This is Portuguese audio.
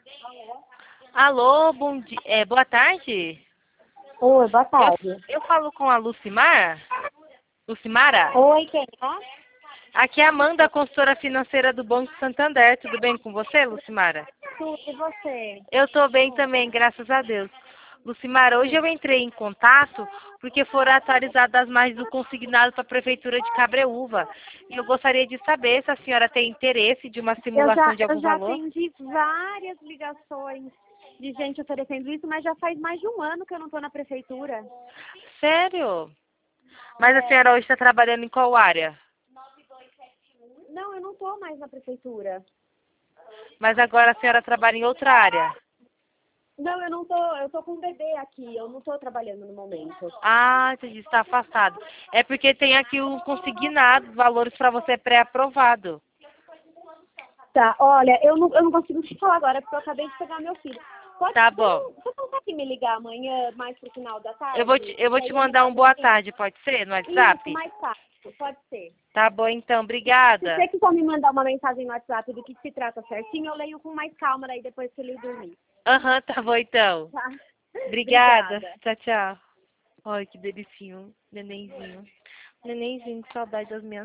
Alô, bom dia. Boa tarde. Oi, boa Eu, tarde. eu falo com a Lucimar? Lucimara? Oi, quem é? Aqui é a Amanda, consultora financeira do Banco Santander. Tudo bem com você, Lucimara? Tudo, e você? Eu tô bem também, graças a Deus. Lucimara, hoje eu entrei em contato porque foram atualizadas as margens do consignado para a Prefeitura de Cabreúva. E eu gostaria de saber se a senhora tem interesse de uma Eu simulação já, de eu algum já valor. atendi várias ligações de gente oferecendo isso, mas já faz mais de um ano que eu não estou na prefeitura. Sério? Mas a É, senhora hoje está trabalhando em qual área? não, eu não estou mais na prefeitura. Mas agora a senhora trabalha em outra área. Não, eu não tô, eu tô com um bebê aqui, eu não estou trabalhando no momento. Ah, entendi, está afastado. É porque tem aqui um consignado, valores para você pré-aprovado. Tá, olha, eu não consigo te falar agora porque eu acabei de pegar meu filho. Tá bom. Você consegue me ligar amanhã, mais pro final da tarde? Eu vou Que te aí eu me mandar dá um boa tempinho? tarde, pode ser? No Isso, WhatsApp? mais fácil, pode ser. Tá bom, então. Se Obrigada. você quiser me mandar uma mensagem no WhatsApp do que se trata certinho, eu leio com mais calma daí depois que ele dormir. Aham, tá bom, então. Tá? Obrigada. Obrigada. Tchau, tchau. Ai, que delicinho. Nenenzinho. Nenenzinho, que saudade das minhas